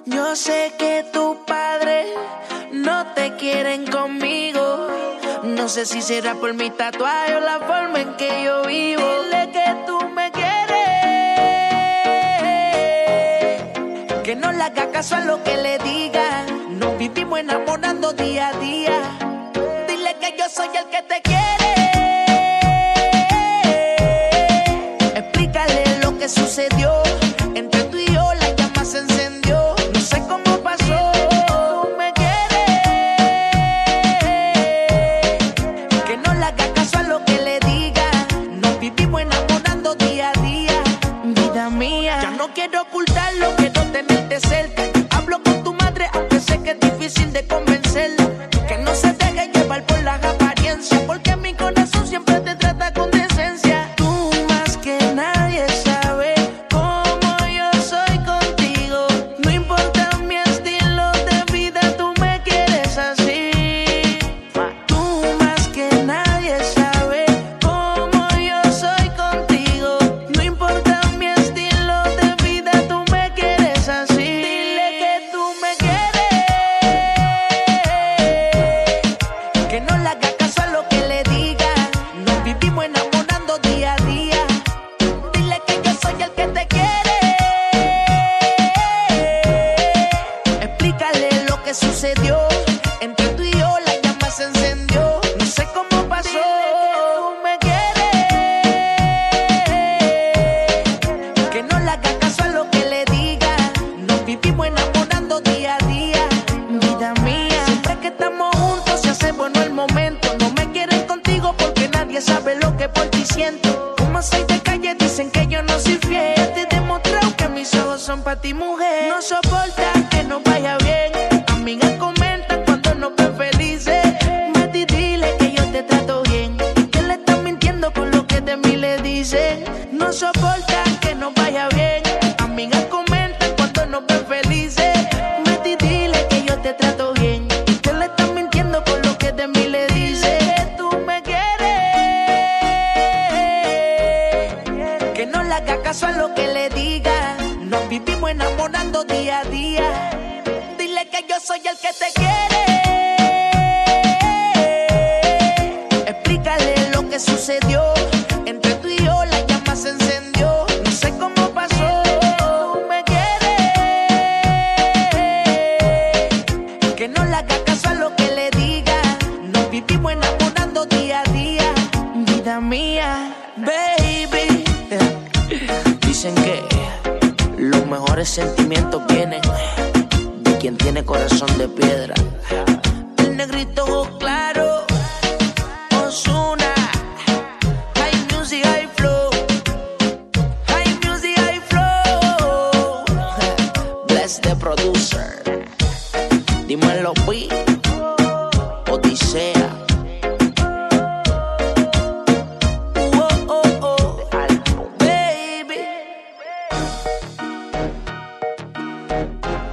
Yo sé que tus padres no te quieren conmigo. No sé si será por mi tatuaje o la forma en que yo vivo. Dile que tú me quieres, que no le haga caso a lo que le digan. Nos vivimos enamorando día a día. Dile que yo soy el que te quiere. Explícale lo que sucedió. Entre tú y yo la llama se encendió. No sé cómo pasó. Tú me quieres, que no le haga caso a lo que le diga. Nos vivimos enamorando día a día. Vida mía, ya no quiero ocultarlo, quiero tenerte cerca. Hablo con tu madre, aunque sé que es difícil de convencerla. Que no se deje llevar por las apariencias, porque mi corazón siempre te trata con decencia. Tú más que nadie sabes cómo yo soy contigo. No importa mi estilo de vida, tú me quieres así. Tú más que nadie sabes cómo yo soy contigo. No importa mi estilo de vida, tú me quieres así. Dile que tú me quieres, que no le haga caso a lo que le diga. Nos vivimos enamorando día a día. Dile que yo soy el que te quiere. Explícale lo que sucedió. Entre tú y yo la llama se encendió. No sé cómo pasó. Tú me quieres, que no le haga caso a lo que le diga. Nos vivimos enamorando día a día. Vida mía, siempre que estamos juntos se hace bueno el momento. No me quieren contigo porque nadie sabe lo que por ti siento. Como soy de calle dicen que yo no soy fiel. Te he demostrado que mis ojos son para ti, mujer. No soporta que no vaya bien. Amigas comentan cuando nos ven felices. Mati, dile que yo te trato bien, que le están mintiendo con lo que de mí le dicen. No soporta que no vaya bien. Amigas comentan cuando nos ven felices. Mati, dile que yo te trato bien, que le están mintiendo con lo que de mí le dicen. Que tú me quieres, que no le haga caso a lo que le diga. Nos vivimos enamorando día a día. Dile que yo soy el que te quiere. Explícale lo que sucedió. Entre tú y yo la llama se encendió. No sé cómo pasó. Tú me quieres, que no le haga caso a lo que le diga. Nos vivimos enamorando día a día. Vida mía, baby. Dicen que los mejores sentimientos vienen de quien tiene corazón de piedra. El negrito ojo claro, Ozuna. High music, high flow. High music, high flow. Bless the producer. Dímelo, Pi. Odisea. Baby.